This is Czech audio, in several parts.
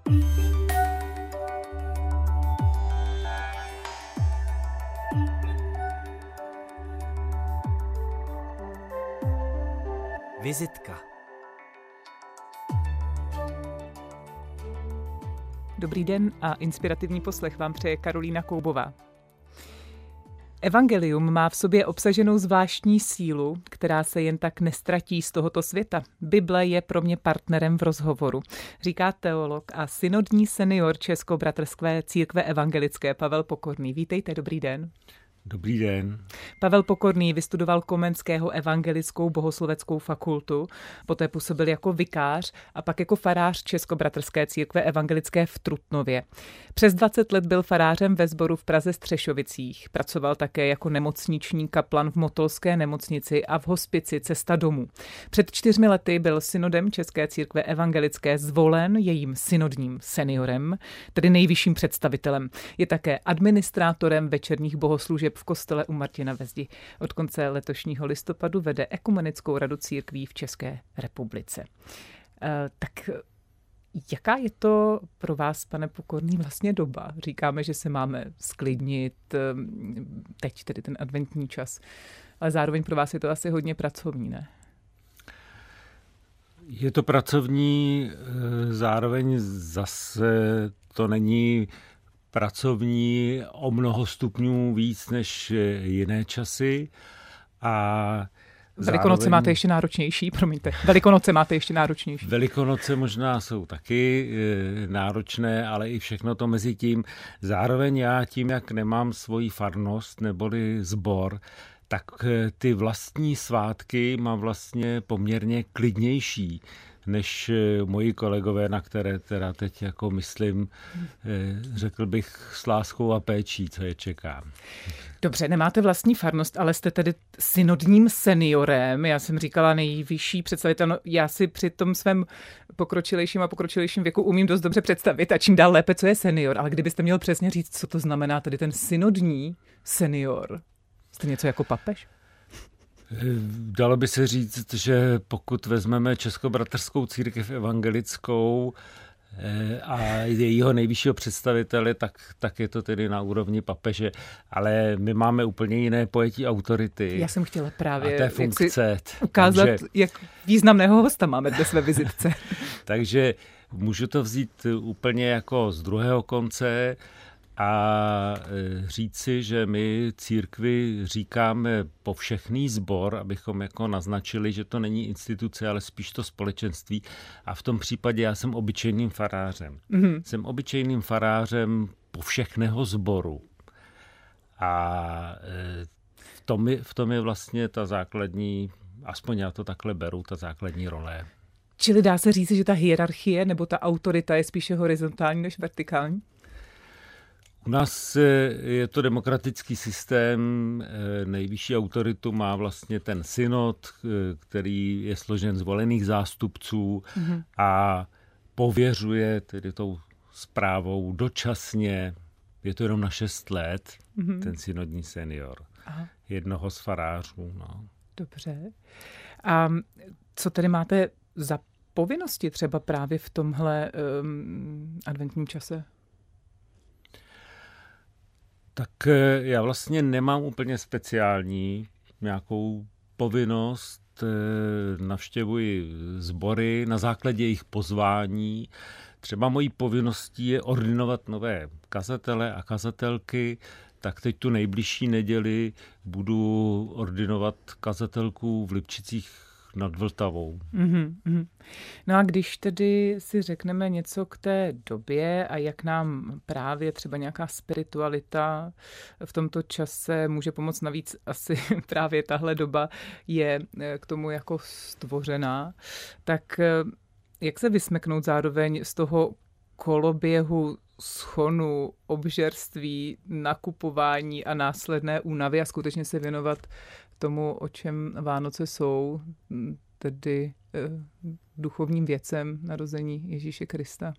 Vizitka. Dobrý den a inspirativní poslech vám přeje Karolína Koubová. Evangelium má v sobě obsaženou zvláštní sílu, která se jen tak nestratí z tohoto světa. Bible je pro mě partnerem v rozhovoru, říká teolog a synodní senior Českobratrské církve evangelické Pavel Pokorný. Vítejte, dobrý den. Dobrý den. Pavel Pokorný vystudoval Komenského evangelickou bohosloveckou fakultu, poté působil jako vikář a pak jako farář Českobratrské církve evangelické v Trutnově. Přes 20 let byl farářem ve sboru v Praze Střešovicích. Pracoval také jako nemocniční kaplan v Motolské nemocnici a v hospici Cesta domů. Před 4 lety byl synodem České církve evangelické zvolen jejím synodním seniorem, tedy nejvyšším představitelem. Je také administrátorem večerních bohoslužeb v kostele u Martina ve Zdi. Od konce letošního listopadu vede Ekumenickou radu církví v České republice. Tak jaká je to pro vás, pane Pokorný, vlastně doba? Říkáme, že se máme sklidnit teď, tedy ten adventní čas, ale zároveň pro vás je to asi hodně pracovní, ne? Je to pracovní, zároveň zase to není pracovní o mnoho stupňů víc než jiné časy. A Velikonoce máte ještě náročnější, promiňte. Velikonoce máte ještě náročnější. Velikonoce možná jsou taky náročné, ale i všechno to mezi tím. Zároveň já tím, jak nemám svoji farnost neboli sbor, tak ty vlastní svátky mám vlastně poměrně klidnější než moji kolegové, na které teda teď jako myslím, řekl bych s láskou a péčí, co je čeká. Dobře, nemáte vlastní farnost, ale jste tedy synodním seniorem. Já jsem říkala nejvyšší představitel. No, já si při tom svém pokročilejším věku umím dost dobře představit a čím dál lépe, co je senior. Ale kdybyste měl přesně říct, co to znamená tedy ten synodní senior, jste něco jako papež? Dalo by se říct, že pokud vezmeme Českobratrskou církev evangelickou a jejího nejvyššího představitele, tak je to tedy na úrovni papeže, ale my máme úplně jiné pojetí autority. Já jsem chtěla právě a té funkce. Ukázat, jak významného hosta máme dnes ve vizitce. Takže můžu to vzít úplně jako z druhého konce a říci, že my církvi říkáme povšechný sbor, abychom jako naznačili, že to není instituce, ale spíš to společenství. A v tom případě já jsem obyčejným farářem. Mm-hmm. Jsem obyčejným farářem povšechného sboru. A v tom je vlastně ta základní, aspoň já to takhle beru, ta základní role. Čili dá se říct, že ta hierarchie nebo ta autorita je spíše horizontální než vertikální? U nás je to demokratický systém, nejvyšší autoritu má vlastně ten synod, který je složen z volených zástupců a pověřuje tedy tou správou dočasně, je to jenom na 6 let, ten synodní senior, jednoho z farářů. No. Dobře. A co tedy máte za povinnosti třeba právě v tomhle adventním čase? Tak já vlastně nemám úplně speciální nějakou povinnost, navštěvuji sbory na základě jejich pozvání. Třeba mojí povinností je ordinovat nové kazatele a kazatelky, tak teď tu nejbližší neděli budu ordinovat kazatelku v Lipčicích nad Vltavou. Mm-hmm. No a když tedy si řekneme něco k té době a jak nám právě třeba nějaká spiritualita v tomto čase může pomoct, navíc asi právě tahle doba je k tomu jako stvořená, tak jak se vysmeknout zároveň z toho koloběhu schonu, obžerství, nakupování a následné únavy a skutečně se věnovat tomu, o čem Vánoce jsou, tedy duchovním věcem narození Ježíše Krista?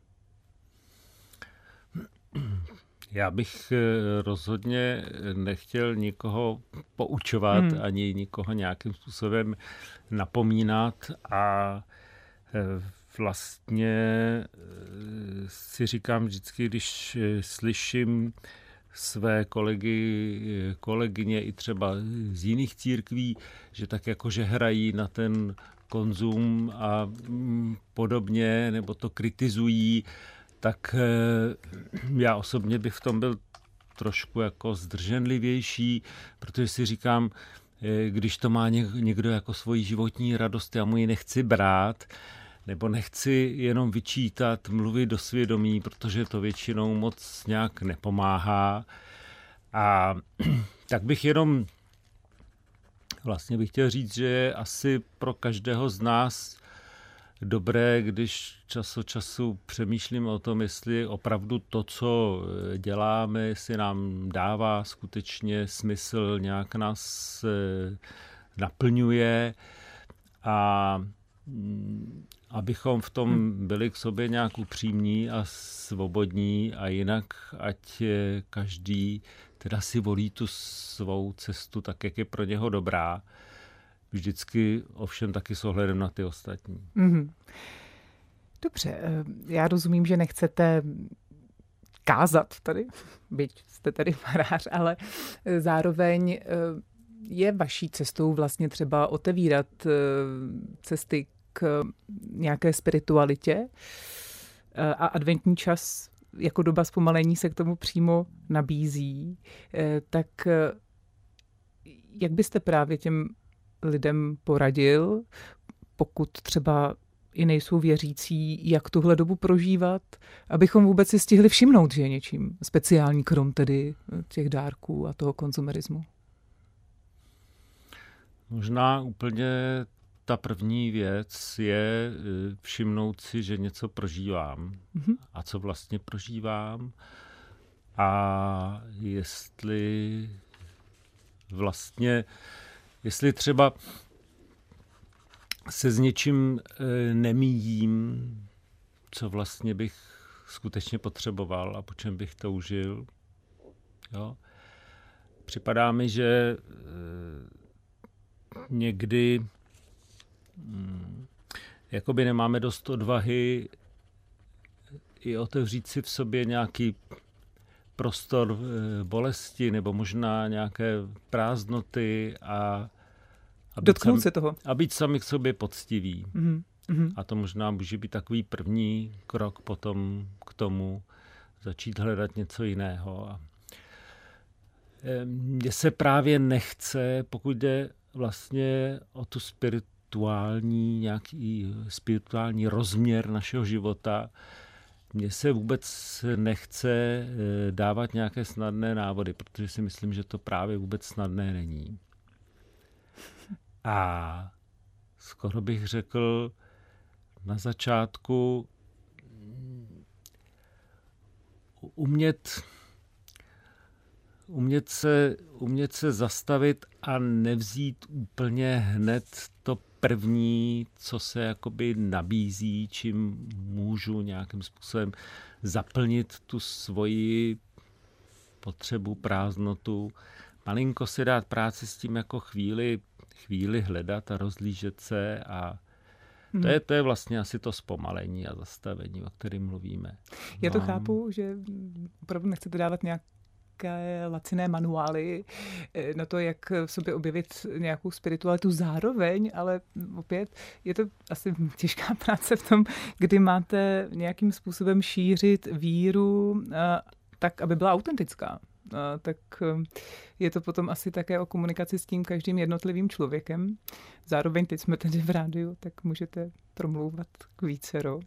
Já bych rozhodně nechtěl nikoho poučovat ani nikoho nějakým způsobem napomínat a vlastně si říkám vždycky, když slyším své kolegyně i třeba z jiných církví, že tak jakože hrají na ten konzum a podobně, nebo to kritizují, tak já osobně bych v tom byl trošku jako zdrženlivější, protože si říkám, když to má někdo jako svoji životní radost, já mu ji nechci brát, nebo nechci jenom vyčítat, mluvit do svědomí, protože to většinou moc nějak nepomáhá. A tak bych jenom vlastně bych chtěl říct, že je asi pro každého z nás dobré, když čas od času přemýšlím o tom, jestli opravdu to, co děláme, jestli nám dává skutečně smysl, nějak nás naplňuje a abychom v tom byli k sobě nějak upřímní a svobodní a jinak ať každý teda si volí tu svou cestu tak, jak je pro něho dobrá. Vždycky ovšem taky s ohledem na ty ostatní. Mm-hmm. Dobře, já rozumím, že nechcete kázat tady, byť jste tady farář, ale zároveň je vaší cestou vlastně třeba otevírat cesty k nějaké spiritualitě a adventní čas jako doba zpomalení se k tomu přímo nabízí. Tak jak byste právě těm lidem poradil, pokud třeba i nejsou věřící, jak tuhle dobu prožívat, abychom vůbec si stihli všimnout, že je něčím speciální, krom tedy těch dárků a toho konzumerismu? Možná úplně ta první věc je všimnout si, že něco prožívám. Mm-hmm. A co vlastně prožívám. A jestli třeba se s něčím nemíjím, co vlastně bych skutečně potřeboval a po čem bych toužil. Jo? Připadá mi, že někdy jakoby nemáme dost odvahy i otevřít si v sobě nějaký prostor bolesti nebo možná nějaké prázdnoty a dotknout se toho. A být sami k sobě poctiví. Mm-hmm. A to možná může být takový první krok potom k tomu začít hledat něco jiného. A mně se právě nechce, pokud jde vlastně o tu nějaký spirituální rozměr našeho života, mně se vůbec nechce dávat nějaké snadné návody, protože si myslím, že to právě vůbec snadné není. A skoro bych řekl na začátku umět se zastavit a nevzít úplně hned to první, co se jakoby nabízí, čím můžu nějakým způsobem zaplnit tu svoji potřebu, prázdnotu. Malinko si dát práci s tím jako chvíli hledat a rozlížet se a to je vlastně asi to zpomalení a zastavení, o kterém mluvíme. Já to chápu, že opravdu nechcete dávat nějaké laciné manuály na to, jak v sobě objevit nějakou spiritualitu zároveň, ale opět je to asi těžká práce v tom, kdy máte nějakým způsobem šířit víru tak, aby byla autentická. Tak je to potom asi také o komunikaci s tím každým jednotlivým člověkem. Zároveň teď jsme tady v rádiu, tak můžete promlouvat k vícero.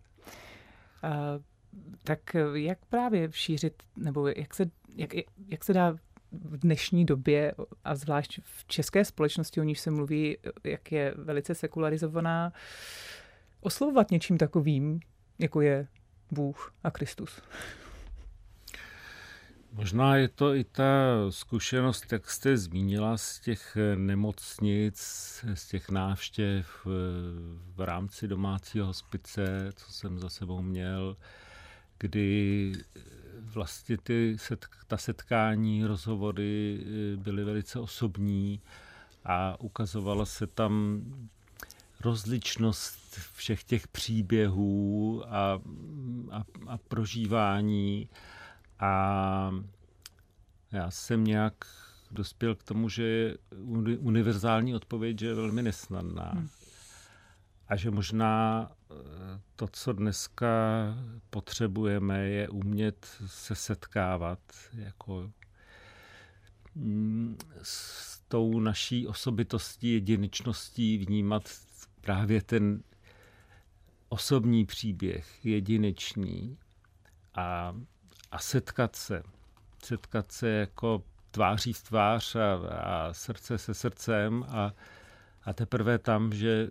Tak jak právě šířit, nebo jak se dá v dnešní době, a zvlášť v české společnosti, o níž se mluví, jak je velice sekularizovaná, oslovovat něčím takovým, jako je Bůh a Kristus? Možná je to i ta zkušenost, jak jste zmínila, z těch nemocnic, z těch návštěv v rámci domácího hospice, co jsem za sebou měl, kdy vlastně ta setkání, rozhovory byly velice osobní a ukazovalo se tam rozličnost všech těch příběhů a prožívání. A já jsem nějak dospěl k tomu, že je univerzální odpověď, že je velmi nesnadná. A že možná to, co dneska potřebujeme, je umět se setkávat jako s tou naší osobitostí, jedinečností, vnímat právě ten osobní příběh, jedinečný a setkat se jako tváří v tvář a srdce se srdcem a teprve tam, že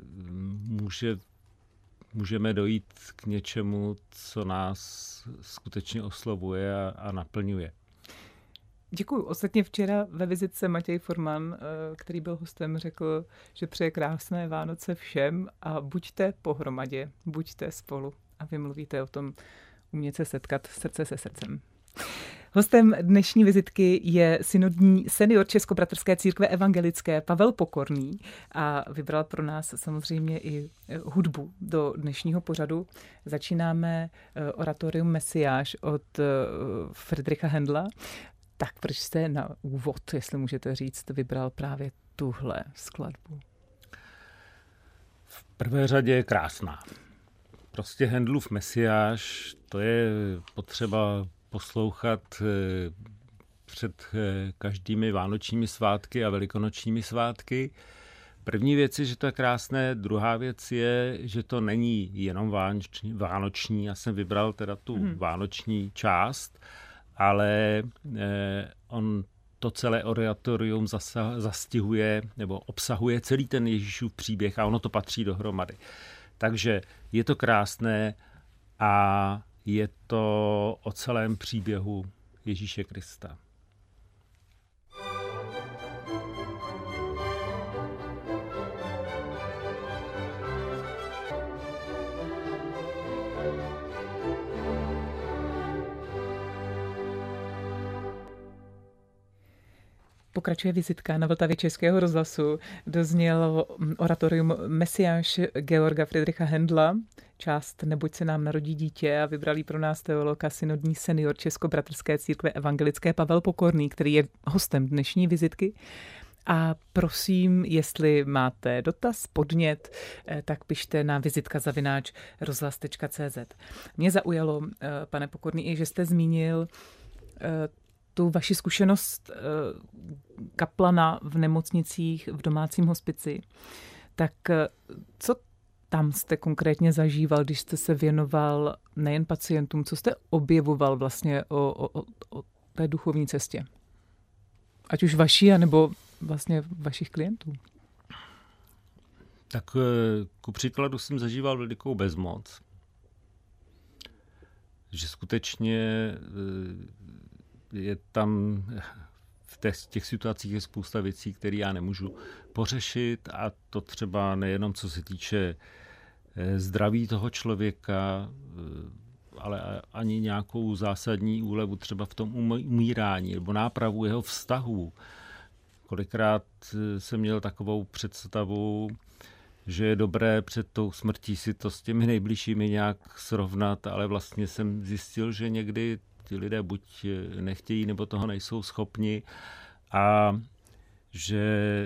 můžeme dojít k něčemu, co nás skutečně oslovuje a naplňuje. Děkuju. Ostatně včera ve vizitce Matěj Forman, který byl hostem, řekl, že přeje krásné Vánoce všem a buďte pohromadě, buďte spolu. A vy mluvíte o tom umět se setkat srdce se srdcem. Hostem dnešní vizitky je synodní senior Českobratrské církve evangelické Pavel Pokorný a vybral pro nás samozřejmě i hudbu do dnešního pořadu. Začínáme oratorium Mesiáš od Friedricha Händla. Tak proč jste na úvod, jestli můžete říct, vybral právě tuhle skladbu? V prvé řadě je krásná. Prostě Händlův Mesiáš, to je potřeba poslouchat před každými vánočními svátky a velikonočními svátky. První věc je, že to je krásné, druhá věc je, že to není jenom vánoční. Já jsem vybral teda tu vánoční část, ale on to celé oratorium zastihuje nebo obsahuje celý ten Ježíšův příběh a ono to patří dohromady. Takže je to krásné a je to o celém příběhu Ježíše Krista. Pokračuje vizitka na Vltavě Českého rozhlasu. Doznělo oratorium Mesiáš Georga Friedricha Händla, část Neboť se nám narodí dítě, a vybrali pro nás teolog a synodní senior Českobratrské církve evangelické Pavel Pokorný, který je hostem dnešní vizitky. A prosím, jestli máte dotaz, podnět, tak pište na vizitka@rozhlas.cz. Mě zaujalo, pane Pokorný, i že jste zmínil tu vaši zkušenost kaplana v nemocnicích, v domácím hospici. Tak co tam jste konkrétně zažíval, když jste se věnoval nejen pacientům, co jste objevoval vlastně o té duchovní cestě? Ať už vaší, anebo vlastně vašich klientů. Tak ku příkladu jsem zažíval velikou bezmoc. Že skutečně je tam v těch situacích je spousta věcí, které já nemůžu pořešit, a to třeba nejenom co se týče zdraví toho člověka, ale ani nějakou zásadní úlevu třeba v tom umírání nebo nápravu jeho vztahů. Kolikrát jsem měl takovou představu, že je dobré před tou smrtí si to s těmi nejbližšími nějak srovnat, ale vlastně jsem zjistil, že někdy ti lidé buď nechtějí, nebo toho nejsou schopni, a že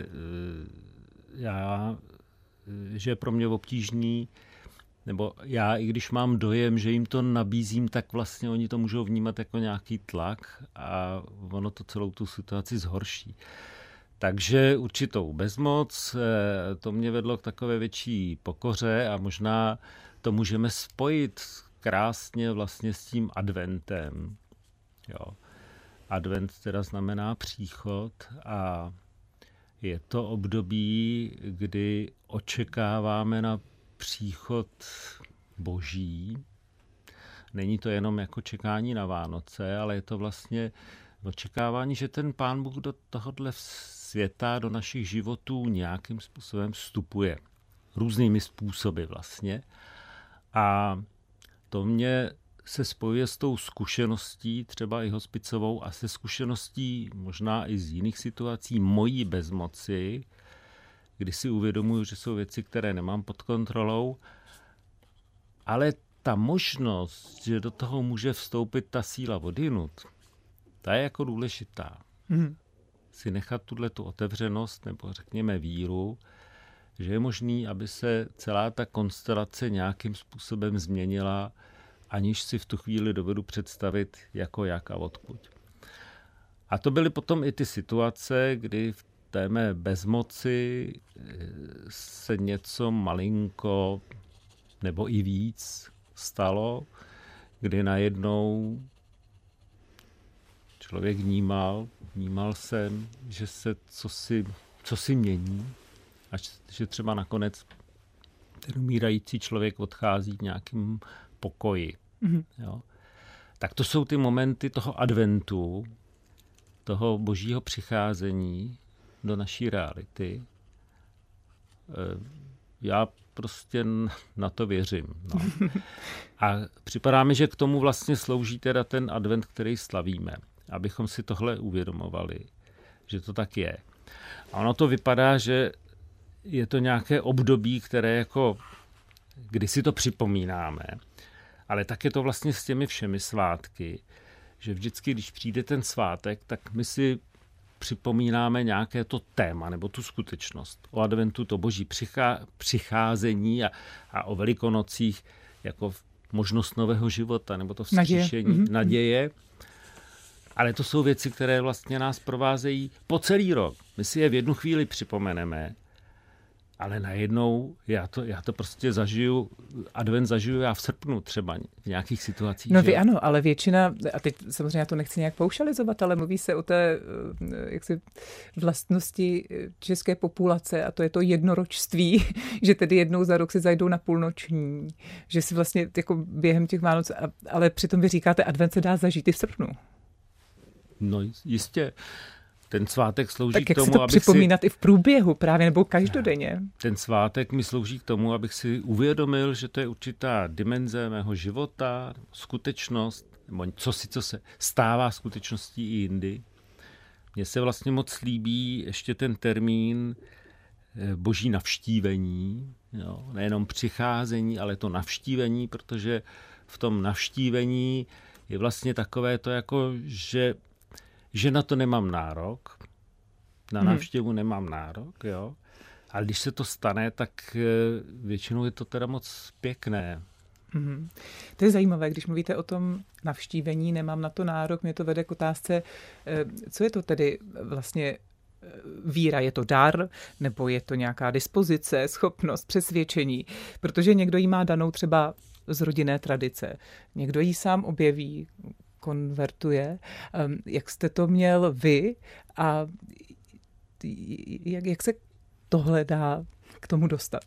je pro mě obtížný, nebo já, i když mám dojem, že jim to nabízím, tak vlastně oni to můžou vnímat jako nějaký tlak a ono to celou tu situaci zhorší. Takže určitou bezmoc, to mě vedlo k takové větší pokoře a možná to můžeme spojit krásně vlastně s tím adventem. Jo. Advent teda znamená příchod a je to období, kdy očekáváme na příchod Boží. Není to jenom jako čekání na Vánoce, ale je to vlastně očekávání, že ten Pán Bůh do tohohle světa, do našich životů nějakým způsobem vstupuje. Různými způsoby vlastně. A to mě se spojuje s tou zkušeností, třeba i hospicovou, a se zkušeností možná i z jiných situací mojí bezmoci, kdy si uvědomuji, že jsou věci, které nemám pod kontrolou, ale ta možnost, že do toho může vstoupit ta síla odjinud, ta je jako důležitá. Si nechat tu otevřenost, nebo řekněme víru, že je možný, aby se celá ta konstelace nějakým způsobem změnila, aniž si v tu chvíli dovedu představit, jako jak a odkud. A to byly potom i ty situace, kdy v té mé bezmoci se něco malinko nebo i víc stalo, kdy najednou člověk vnímal jsem, že se cosi mění a že třeba nakonec ten umírající člověk odchází v nějakém pokoji. Jo. Tak to jsou ty momenty toho adventu, toho božího přicházení do naší reality. Já prostě na to věřím. No. A připadá mi, že k tomu vlastně slouží teda ten advent, který slavíme. Abychom si tohle uvědomovali, že to tak je. A ono to vypadá, že je to nějaké období, které jako, kdy si to připomínáme, ale tak je to vlastně s těmi všemi svátky, že vždycky, když přijde ten svátek, tak my si připomínáme nějaké to téma nebo tu skutečnost. O adventu to boží přicházení a o velikonocích jako možnost nového života nebo to vzkříšení, naděje. Ale to jsou věci, které vlastně nás provázejí po celý rok. My si je v jednu chvíli připomeneme, ale najednou já to prostě zažiju, advent zažiju já v srpnu třeba v nějakých situacích. No vy ano, ale většina, a teď samozřejmě já to nechci nějak paušalizovat, ale mluví se o té jaksi vlastnosti české populace a to je to jednoročství, že tedy jednou za rok si zajdou na půlnoční, že si vlastně jako během těch Vánoc, ale přitom vy říkáte, advent se dá zažít i v srpnu. No jistě. Ten svátek slouží tak k tomu, to připomínat i v průběhu právě, nebo každodenně. Ten svátek mi slouží k tomu, abych si uvědomil, že to je určitá dimenze mého života, skutečnost, nebo co se stává skutečností i jindy. Mně se vlastně moc líbí ještě ten termín boží navštívení, jo? Nejenom přicházení, ale to navštívení, protože v tom navštívení je vlastně takové to jako, že na to nemám nárok, na návštěvu nemám nárok, jo. Ale když se to stane, tak většinou je to teda moc pěkné. To je zajímavé, když mluvíte o tom navštívení, nemám na to nárok, mě to vede k otázce, co je to tedy vlastně víra, je to dar, nebo je to nějaká dispozice, schopnost, přesvědčení, protože někdo ji má danou třeba z rodinné tradice, někdo ji sám objeví, konvertuje. Jak jste to měl vy a jak se tohle dá k tomu dostat?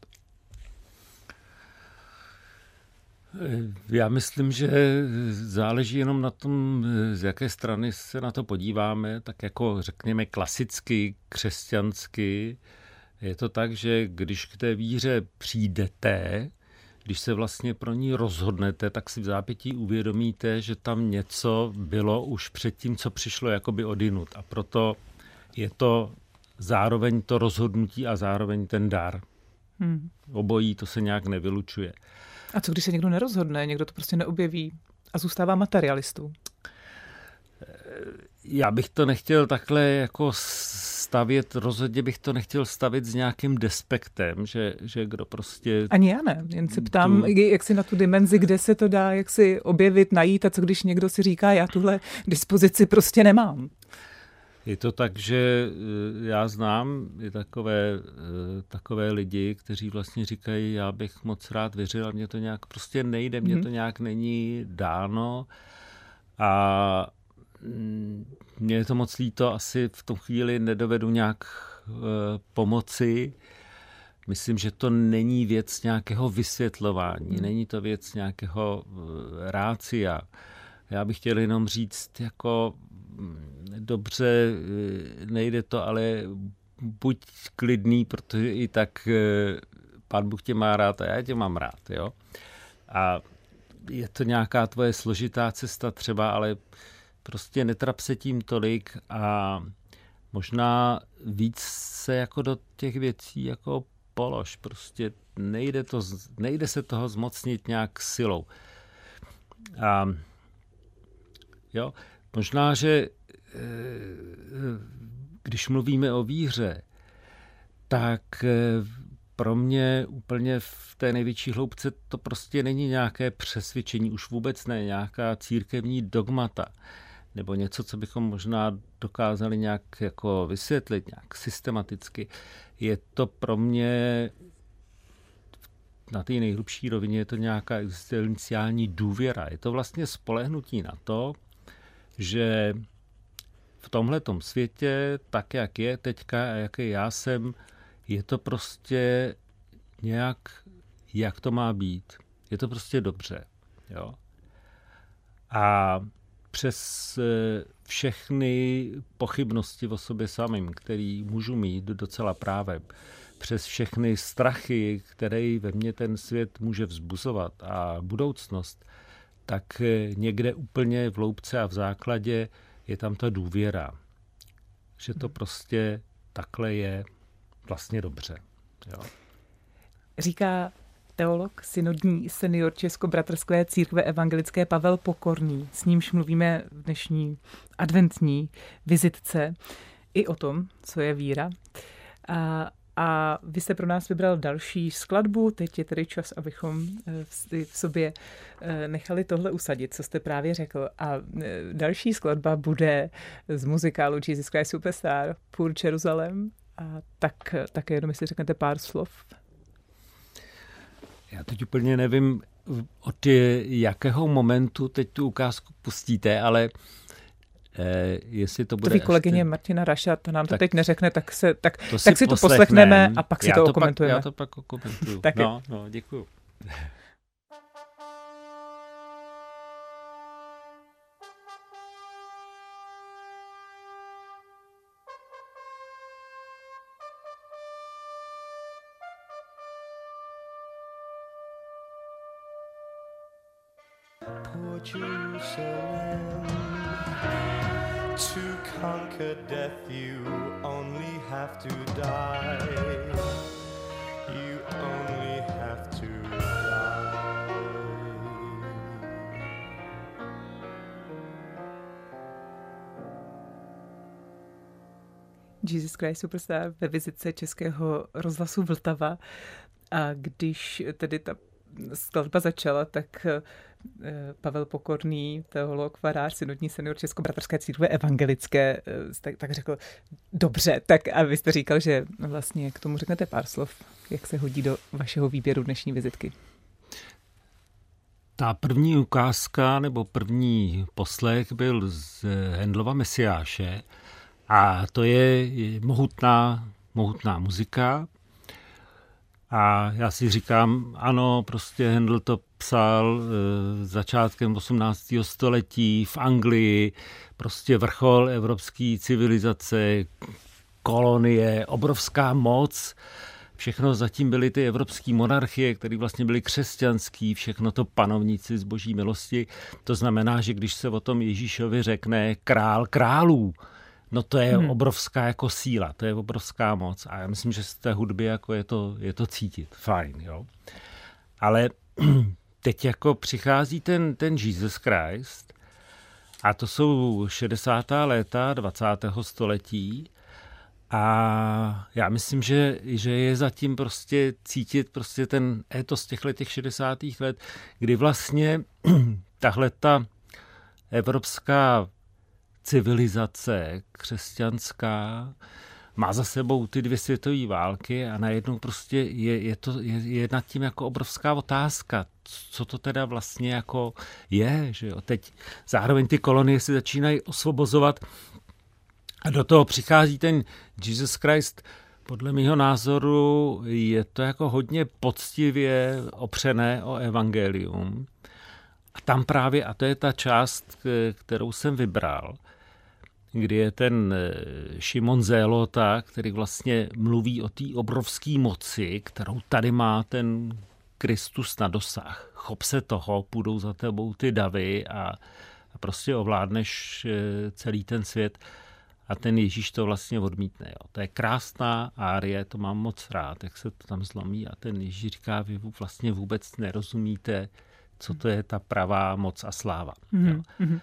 Já myslím, že záleží jenom na tom, z jaké strany se na to podíváme, tak jako řekněme klasicky, křesťansky. Je to tak, že když k té víře přijdete, když se vlastně pro ní rozhodnete, tak si v zápětí uvědomíte, že tam něco bylo už před tím, co přišlo jakoby odjinud. A proto je to zároveň to rozhodnutí a zároveň ten dar. Obojí to se nějak nevylučuje. A co když se někdo nerozhodne, někdo to prostě neobjeví a zůstává materialistou? Já bych to nechtěl takhle jako stavět, rozhodně bych to nechtěl stavit s nějakým despektem, že kdo prostě... Ani já ne, jen se ptám, jak si na tu dimenzi, kde se to dá, jak si objevit, najít a co když někdo si říká, já tuhle dispozici prostě nemám. Je to tak, že já znám i takové lidi, kteří vlastně říkají, já bych moc rád věřil, ale mně to nějak prostě nejde, mně to nějak není dáno a mně je to moc líto, asi v tom chvíli nedovedu nějak pomoci. Myslím, že to není věc nějakého vysvětlování, není to věc nějakého rácia. Já bych chtěl jenom říct, jako dobře, nejde to, ale buď klidný, protože i tak Pán Bůh tě má rád a já tě mám rád. Jo? A je to nějaká tvoje složitá cesta třeba, ale prostě netrap se tím tolik a možná víc se jako do těch věcí jako polož. Prostě nejde se toho zmocnit nějak silou. A jo, možná, že když mluvíme o víře, tak pro mě úplně v té největší hloubce to prostě není nějaké přesvědčení, už vůbec ne, nějaká církevní dogmata, nebo něco, co bychom možná dokázali nějak jako vysvětlit, nějak systematicky. Je to pro mě na té nejhlubší rovině je to nějaká existenciální důvěra. Je to vlastně spolehnutí na to, že v tomhletom světě, tak jak je teďka a jaký já jsem, je to prostě nějak, jak to má být. Je to prostě dobře. Jo? A přes všechny pochybnosti o sobě samým, který můžu mít docela právem, přes všechny strachy, které ve mně ten svět může vzbuzovat a budoucnost, tak někde úplně v hloubce a v základě je tam ta důvěra, že to prostě takhle je vlastně dobře. Jo. Říká teolog, synodní senior Českobratrské církve evangelické Pavel Pokorný. S nímž mluvíme v dnešní adventní vizitce i o tom, co je víra. A vy jste pro nás vybral další skladbu. Teď je tedy čas, abychom v sobě nechali tohle usadit, co jste právě řekl. A další skladba bude z muzikálu Jesus Christ Superstar, Poor Jerusalem. A tak jenom, jestli řeknete pár slov. Já teď úplně nevím, od jakého momentu teď tu ukázku pustíte, ale jestli to bude... To ví kolegyně Martina Raša, ta nám to teď neřekne, tak si to poslechneme poslechneme a pak si to okomentujeme. Já to pak okomentuju. No, děkuju. Poor Jerusalem, to conquer death you only have to die. You only have to die. Jesus Christ Superstar ve vizitce Českého rozhlasu Vltava. A když tedy ta skladba začala, tak Pavel Pokorný, teolog, farář, synodní senior Českobratrské církve evangelické, tak řekl, dobře, tak a vy jste říkal, že vlastně k tomu řeknete pár slov, jak se hodí do vašeho výběru dnešní vizitky. Ta první ukázka nebo první poslech byl z Handelova Mesiáše a to je mohutná muzika. A já si říkám, ano, prostě Handel to psal začátkem 18. století v Anglii, prostě vrchol evropské civilizace, kolonie, obrovská moc. Všechno zatím byly ty evropské monarchie, které vlastně byly křesťanský, všechno to panovníci z boží milosti. To znamená, že když se o tom Ježíšovi řekne král králů, no to je obrovská jako síla, to je obrovská moc a já myslím, že z té hudby jako je to cítit, fajn, jo. Ale teď jako přichází ten Jesus Christ a to jsou 60. léta 20. století a já myslím, že je zatím prostě cítit prostě ten étos těch 60. let, kdy vlastně tahleta evropská civilizace křesťanská má za sebou ty 2 světové války a najednou prostě je nad tím jako obrovská otázka, co to teda vlastně jako je, že jo. Teď zároveň ty kolonie se začínají osvobozovat a do toho přichází ten Jesus Christ. Podle mého názoru je to jako hodně poctivě opřené o evangelium. A tam právě, a to je ta část, kterou jsem vybral, kdy je ten Šimon Zélota, který vlastně mluví o té obrovské moci, kterou tady má ten Kristus na dosah. Chop se toho, půjdou za tebou ty davy a prostě ovládneš celý ten svět. a ten Ježíš to vlastně odmítne. Jo. To je krásná árie, to mám moc rád, jak se to tam zlomí a ten Ježíš říká, vy vlastně vůbec nerozumíte, co to je ta pravá moc a sláva. Jo.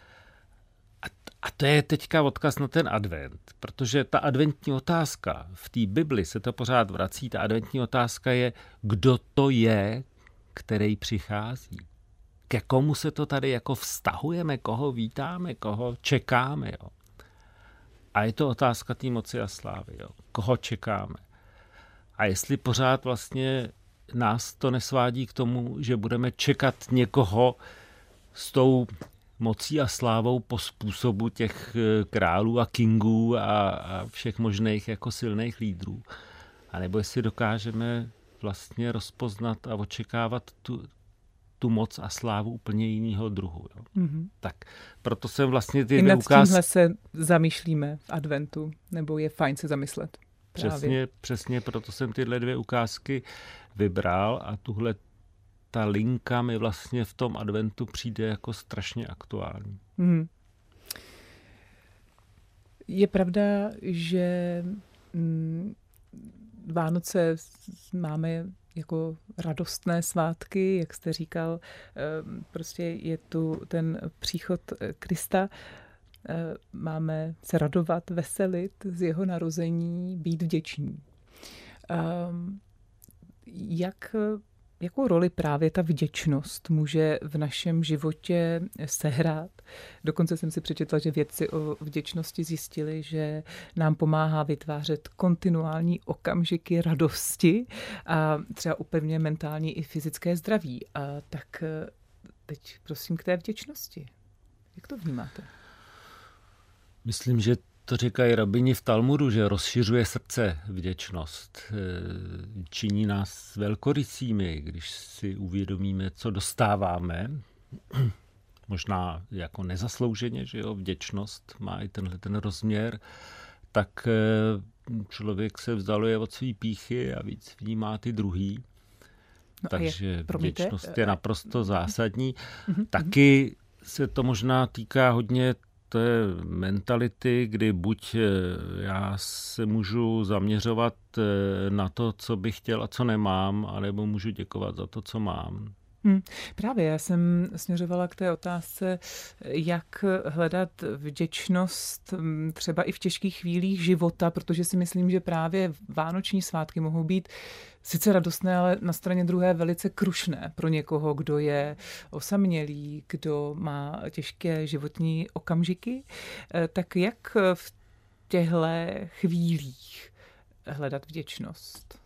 A to je teďka odkaz na ten advent, protože ta adventní otázka, v té Bibli se to pořád vrací, ta adventní otázka je, kdo to je, který přichází. Ke komu se to tady jako vztahujeme, koho vítáme, koho čekáme. Jo. A je to otázka té moci a slávy. Jo. Koho čekáme. A jestli pořád vlastně nás to nesvádí k tomu, že budeme čekat někoho s tou mocí a slávou po způsobu těch králů a kingů a všech možných jako silných lídrů. A nebo jestli dokážeme vlastně rozpoznat a očekávat tu moc a slávu úplně jiného druhu. Jo. Tak proto jsem vlastně ty dvě ukázky... Nad tímhle se zamýšlíme v adventu, nebo je fajn se zamyslet. Přesně, proto jsem tyhle dvě ukázky vybral a ta linka mi vlastně v tom adventu přijde jako strašně aktuální. Je pravda, že Vánoce máme jako radostné svátky, jak jste říkal, prostě je tu ten příchod Krista. Máme se radovat, veselit z jeho narození, být vděční. Jakou roli právě ta vděčnost může v našem životě sehrát? Dokonce jsem si přečetla, že vědci o vděčnosti zjistili, že nám pomáhá vytvářet kontinuální okamžiky radosti a třeba upevňuje mentální i fyzické zdraví. A tak teď prosím k té vděčnosti. Jak to vnímáte? Myslím, že to říkají rabini v Talmudu, že rozšiřuje srdce vděčnost. Činí nás velkorysými, když si uvědomíme, co dostáváme. Možná jako nezaslouženě, že jo, vděčnost má i ten rozměr. Tak člověk se vzdaluje od svý pýchy a víc vnímá ty druhý. Takže vděčnost je naprosto zásadní. Taky se to možná týká hodně té mentality, kdy buď já se můžu zaměřovat na to, co bych chtěl a co nemám, anebo můžu děkovat za to, co mám. Právě já jsem směřovala k té otázce, jak hledat vděčnost třeba i v těžkých chvílích života, protože si myslím, že právě vánoční svátky mohou být sice radostné, ale na straně druhé velice krušné pro někoho, kdo je osamělý, kdo má těžké životní okamžiky. Tak jak v těchto chvílích hledat vděčnost?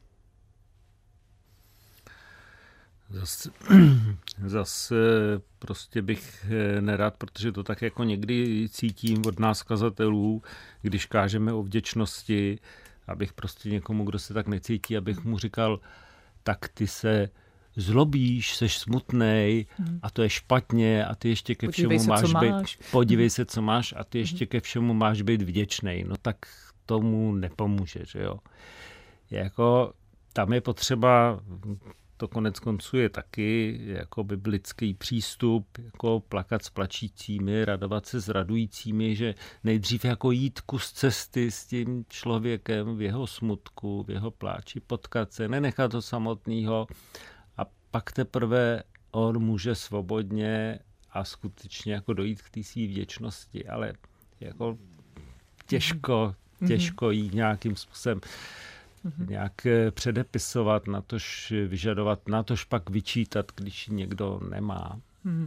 Zase prostě bych nerad, protože to tak jako někdy cítím od nás kazatelů, když kážeme o vděčnosti, abych prostě někomu, kdo se tak necítí, abych mu říkal, tak ty se zlobíš, seš smutnej a to je špatně a ty ještě ke všemu máš být, podívej se, co máš a ty ještě ke všemu máš být vděčnej. No tak tomu nepomůže, že jo. Jako tam je potřeba, to konec konců je taky jako biblický přístup, jako plakat s plačícími, radovat se s radujícími, že nejdřív jako jít kus cesty s tím člověkem v jeho smutku, v jeho pláči, potkat se, nenechat to samotného a pak teprve on může svobodně a skutečně jako dojít k té své vděčnosti, ale jako těžko jít nějakým způsobem nějak předepisovat, natož vyžadovat, natož pak vyčítat, když někdo nemá.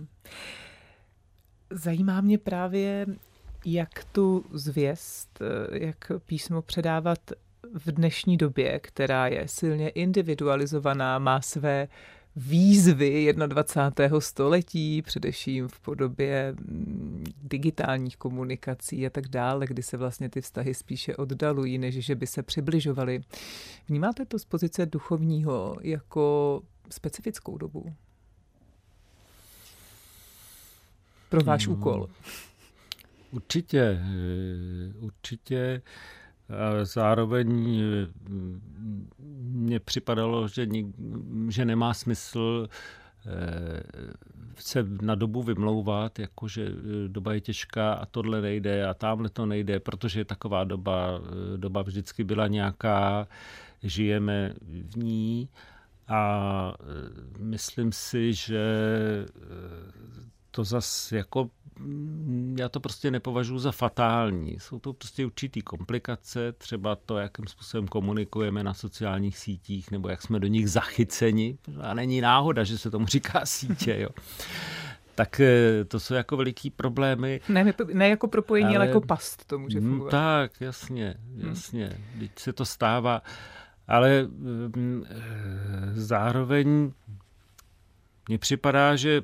Zajímá mě právě, jak tu zvěst, jak písmo předávat v dnešní době, která je silně individualizovaná, má své výzvy 21. století, především v podobě digitálních komunikací a tak dále, kdy se vlastně ty vztahy spíše oddalují, než že by se přibližovaly. Vnímáte to z pozice duchovního jako specifickou dobu? Pro váš úkol. Určitě. Zároveň mně připadalo, že nemá smysl se na dobu vymlouvat, jakože doba je těžká a tohle nejde a tamhle to nejde, protože taková doba vždycky byla nějaká, žijeme v ní a myslím si, že to zas jako já to prostě nepovažuji za fatální. Jsou to prostě určitý komplikace, třeba to, jakým způsobem komunikujeme na sociálních sítích, nebo jak jsme do nich zachyceni. A není náhoda, že se tomu říká sítě, jo. Tak to jsou jako veliký problémy. Ne jako propojení, ale jako past to může fungovat. Tak, jasně. Teď se to stává. Ale zároveň mně připadá, že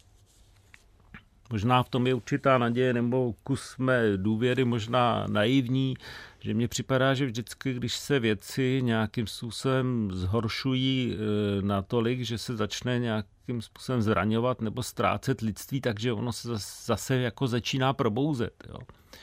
možná v tom je určitá naděje nebo kus mé důvěry, možná naivní, že mně připadá, že vždycky, když se věci nějakým způsobem zhoršují natolik, že se začne nějakým způsobem zraňovat nebo ztrácet lidství, takže ono se zase jako začíná probouzet. Jo.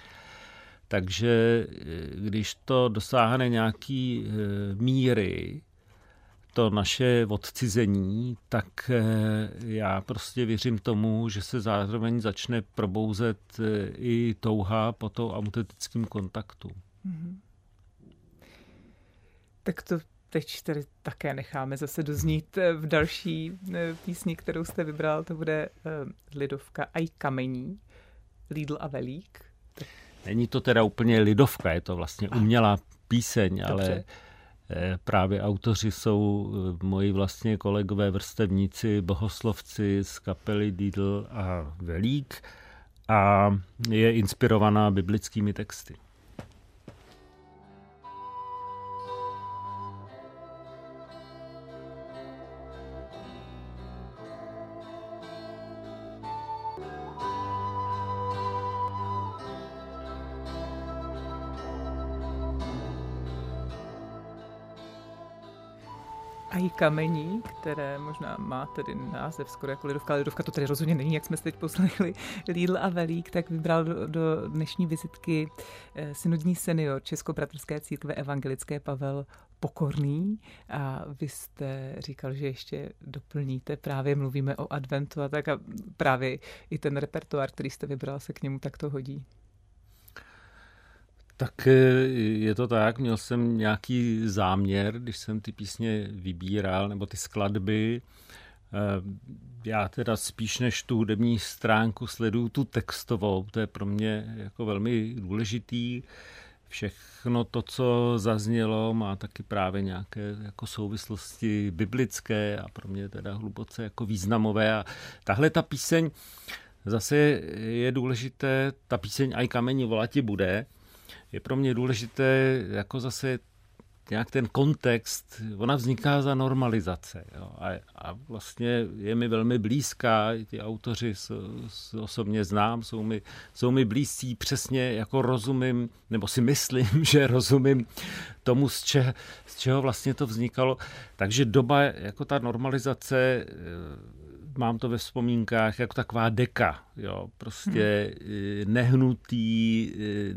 Takže když to dosáhne nějaký míry, to naše odcizení, tak já prostě věřím tomu, že se zároveň začne probouzet i touha po tom autentickém kontaktu. Mm-hmm. Tak to teď tady také necháme zase doznít v další písni, kterou jste vybral. To bude lidovka Aj kamení, Lídl a Velík. Není to teda úplně lidovka, je to vlastně umělá píseň, dobře. Ale právě autoři jsou moji vlastně kolegové vrstevníci, bohoslovci z kapely Lídl a Velík a je inspirovaná biblickými texty. Aj kamení, které možná má tedy název skoro jako lidovka, ale lidovka to tedy rozhodně není, jak jsme se teď poslechli, Lídl a Velík, tak vybral do dnešní vizitky synodní senior Českobratrské církve evangelické Pavel Pokorný a vy jste říkal, že ještě doplníte, právě mluvíme o adventu a tak a právě i ten repertoár, který jste vybral, se k němu takto hodí. Tak je to tak, měl jsem nějaký záměr, když jsem ty písně vybíral, nebo ty skladby. Já teda spíš než tu hudební stránku sleduju tu textovou, to je pro mě jako velmi důležitý. Všechno to, co zaznělo, má taky právě nějaké jako souvislosti biblické a pro mě teda hluboce jako významové. A tahle ta píseň zase je důležité, ta píseň Aj kamení volati bude, je pro mě důležité jako zase nějak ten kontext, ona vzniká za normalizace. Jo, a vlastně je mi velmi blízká, ty autoři osobně znám, jsou mi blízcí, přesně jako rozumím, nebo si myslím, že rozumím tomu, z čeho vlastně to vznikalo. Takže doba, jako ta normalizace, mám to ve vzpomínkách jako taková deka, jo, prostě nehnutý,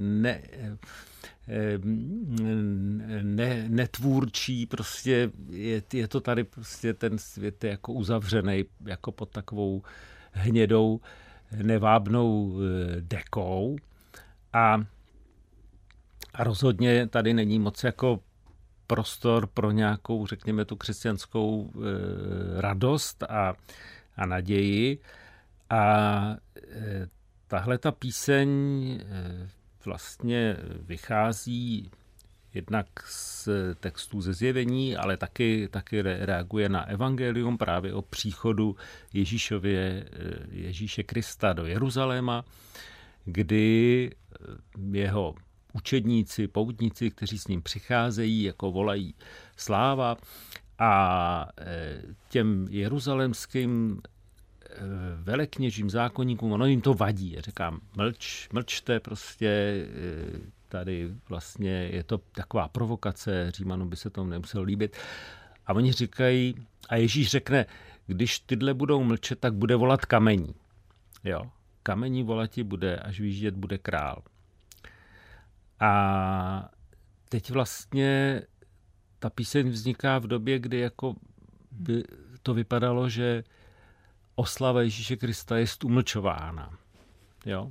netvůrčí, prostě je to tady prostě ten svět je jako uzavřený jako pod takovou hnědou, nevábnou dekou a rozhodně tady není moc jako prostor pro nějakou, řekněme, tu křesťanskou radost a naději. A tahle ta píseň vlastně vychází jednak z textů ze Zjevení, ale taky reaguje na evangelium právě o příchodu Ježíše Krista do Jeruzaléma, kdy jeho učedníci, poutníci, kteří s ním přicházejí, jako volají sláva a těm jeruzalémským velekněžím zákonníkům, ono jim to vadí. Říkám, mlčte prostě, tady vlastně je to taková provokace, Římanům by se tomu nemuselo líbit. A oni říkají, a Ježíš řekne, když tyhle budou mlčet, tak bude volat kamení. Jo, kamení volati bude, až výjíždět bude král. A teď vlastně ta píseň vzniká v době, kdy jako by to vypadalo, že oslava Ježíše Krista je umlčována. Jo?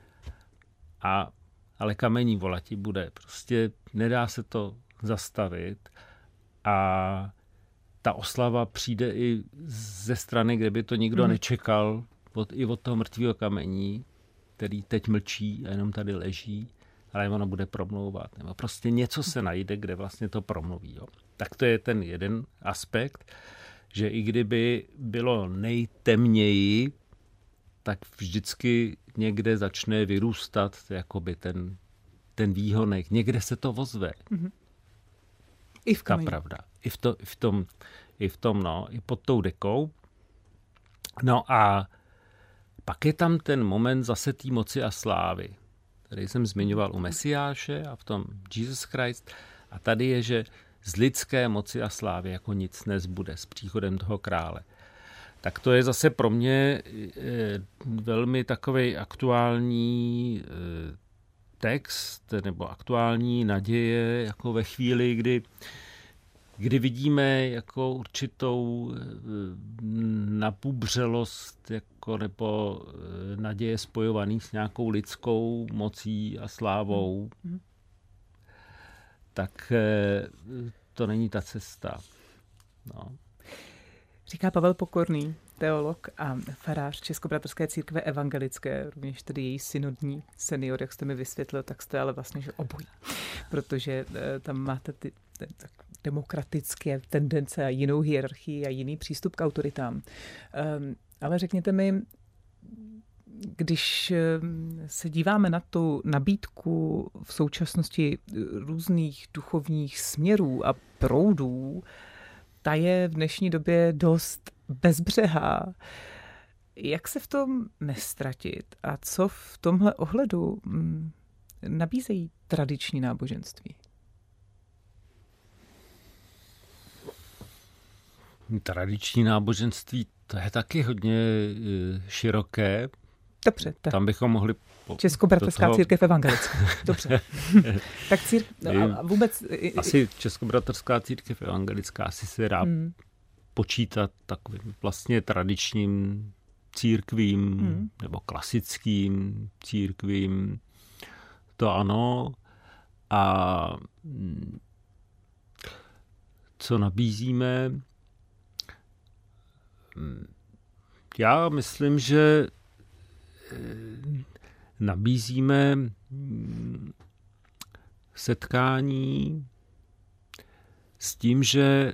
Ale kamení volati bude. Prostě nedá se to zastavit a ta oslava přijde i ze strany, kde by to nikdo nečekal, i od toho mrtvého kamení, který teď mlčí a jenom tady leží, ale ono bude promlouvat. Nebo prostě něco se najde, kde vlastně to promluví. Jo. Tak to je ten jeden aspekt, že i kdyby bylo nejtemněji, tak vždycky někde začne vyrůstat jakoby ten výhonek. Někde se to ozve. Mm-hmm. I v kameni. Ta pravda. I v tom, i pod tou dekou. No a pak je tam ten moment zase té moci a slávy, který jsem zmiňoval u Mesiáše a v tom Jesus Christ. A tady je, že z lidské moci a slávy jako nic nezbude s příchodem toho krále. Tak to je zase pro mě velmi takovej aktuální text nebo aktuální naděje jako ve chvíli, kdy vidíme jako určitou nabubřelost jako, nebo naděje spojovaný s nějakou lidskou mocí a slávou, tak to není ta cesta. No. Říká Pavel Pokorný, teolog a farář Českobratrské církve evangelické, rovněž tedy její synodní senior, jak jste mi vysvětlil, tak jste ale vlastně že obojí, protože tam máte ty demokratické tendence a jinou hierarchii a jiný přístup k autoritám. Ale řekněte mi, když se díváme na tu nabídku v současnosti různých duchovních směrů a proudů, ta je v dnešní době dost bezbřehá. Jak se v tom nestratit a co v tomhle ohledu nabízejí tradiční náboženství? Tradiční náboženství, to je taky hodně široké. Dobře. Tak. Tam bychom mohli... Českobratrská církev evangelická. Dobře. Tak a vůbec... Asi Českobratrská církev evangelická asi se dá počítat takovým vlastně tradičním církvím nebo klasickým církvím. To ano. A co nabízíme? Já myslím, že nabízíme setkání s tím, že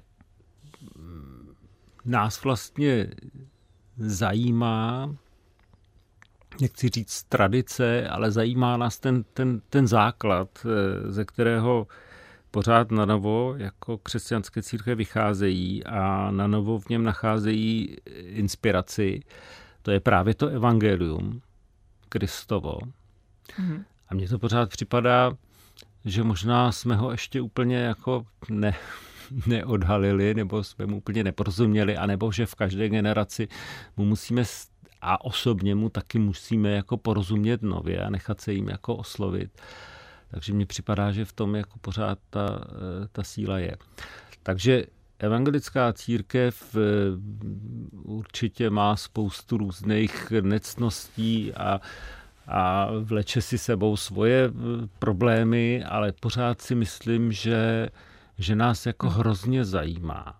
nás vlastně zajímá, nechci říct tradice, ale zajímá nás ten základ, ze kterého pořád nanovo jako křesťanské církve vycházejí a nanovo v něm nacházejí inspiraci. To je právě to evangelium Kristovo. A mně to pořád připadá, že možná jsme ho ještě úplně jako neodhalili, nebo jsme mu úplně neporozuměli, anebo že v každé generaci mu musíme a osobně mu taky musíme jako porozumět nově a nechat se jim jako oslovit. Takže mně připadá, že v tom jako pořád ta síla je. Takže evangelická církev určitě má spoustu různých nectností a vleče si sebou svoje problémy, ale pořád si myslím, že nás jako hrozně zajímá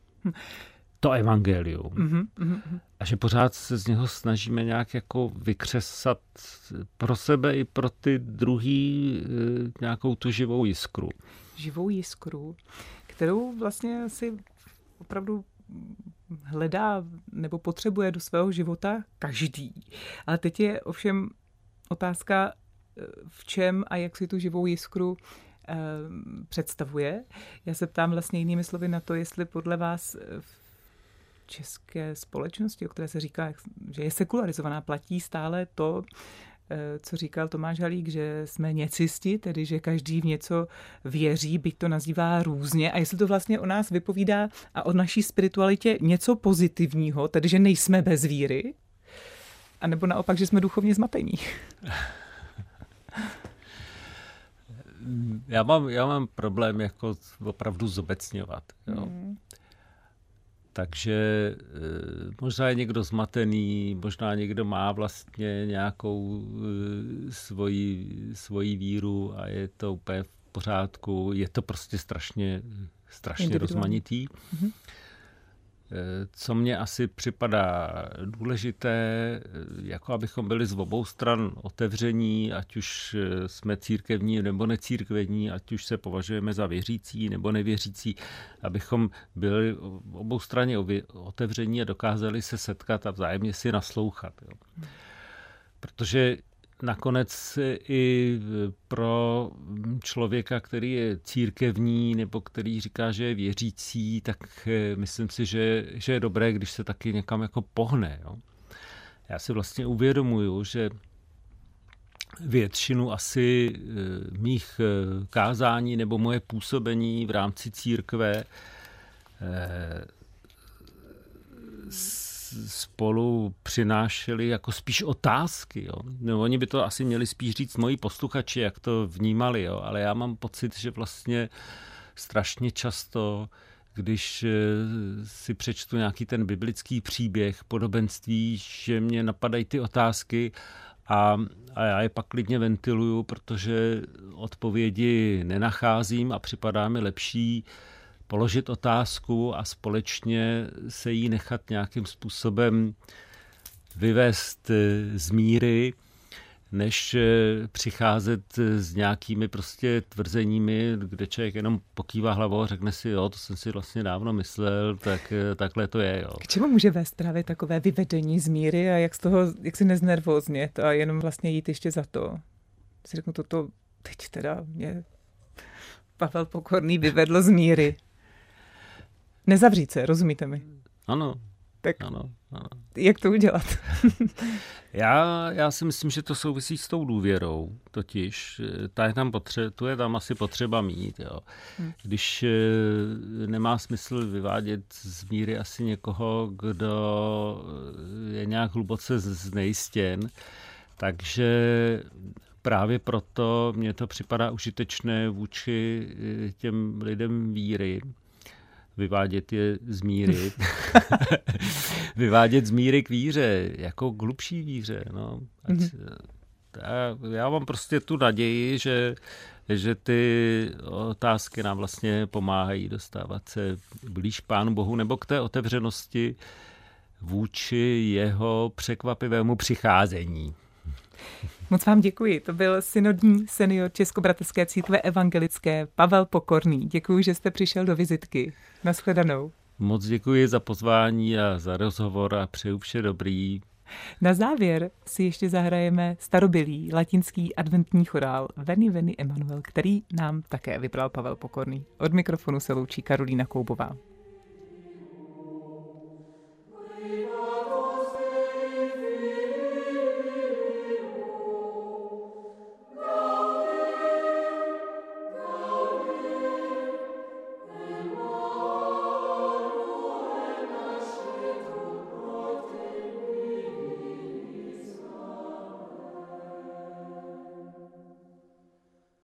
to evangelium. A že pořád se z něho snažíme nějak jako vykřesat pro sebe i pro ty druhý nějakou tu živou jiskru. Živou jiskru, kterou vlastně si opravdu hledá nebo potřebuje do svého života každý. Ale teď je ovšem otázka, v čem a jak si tu živou jiskru představuje. Já se ptám vlastně jinými slovy na to, jestli podle vás v české společnosti, o které se říká, že je sekularizovaná, platí stále to, co říkal Tomáš Halík, že jsme něcisti, tedy že každý v něco věří, byť to nazývá různě. A jestli to vlastně o nás vypovídá a o naší spiritualitě něco pozitivního, tedy že nejsme bez víry, anebo naopak, že jsme duchovně zmatení. Já mám problém jako opravdu zobecňovat. Jo. Takže možná je někdo zmatený, možná někdo má vlastně nějakou svoji víru a je to úplně v pořádku. Je to prostě strašně rozmanitý. Mm-hmm. Co mně asi připadá důležité, jako abychom byli z obou stran otevření, ať už jsme církevní nebo necírkevní, ať už se považujeme za věřící nebo nevěřící, abychom byli obou straně otevření a dokázali se setkat a vzájemně si naslouchat. Jo. Protože nakonec i pro člověka, který je církevní nebo který říká, že je věřící, tak myslím si, že je dobré, když se taky někam jako pohne. Jo. Já si vlastně uvědomuju, že většinu asi mých kázání nebo moje působení v rámci církve spolu přinášeli jako spíš otázky. Jo. No, oni by to asi měli spíš říct moji posluchači, jak to vnímali, jo. Ale já mám pocit, že vlastně strašně často, když si přečtu nějaký ten biblický příběh, podobenství, že mě napadají ty otázky a já je pak klidně ventiluju, protože odpovědi nenacházím a připadá mi lepší položit otázku a společně se jí nechat nějakým způsobem vyvést z míry, než přicházet s nějakými prostě tvrzeními, kde člověk jenom pokývá hlavou a řekne si, jo, to jsem si vlastně dávno myslel, tak takhle to je. Jo. K čemu může vést právě takové vyvedení z míry a jak si neznervóznět a jenom vlastně jít ještě za to? Si řeknu, toto teď teda mě Pavel Pokorný vyvedl z míry. Nezavřít se, rozumíte mi? Ano. Tak ano. jak to udělat? Já si myslím, že to souvisí s tou důvěrou, totiž tu je tam asi potřeba mít. Jo. Když nemá smysl vyvádět z míry asi někoho, kdo je nějak hluboce znejistěn, takže právě proto mně to připadá užitečné vůči těm lidem víry, vyvádět je z míry. Vyvádět z míry k víře, jako k hlubší víře. No. Já mám prostě tu naději, že ty otázky nám vlastně pomáhají dostávat se blíž Pánu Bohu nebo k té otevřenosti vůči jeho překvapivému přicházení. Moc vám děkuji. To byl synodní senior Českobratrské církve evangelické Pavel Pokorný. Děkuji, že jste přišel do vizitky. Nashledanou. Moc děkuji za pozvání a za rozhovor a přeju vše dobrý. Na závěr si ještě zahrajeme starobylý latinský adventní chorál Veni Veni Emmanuel, který nám také vybral Pavel Pokorný. Od mikrofonu se loučí Karolína Koubová.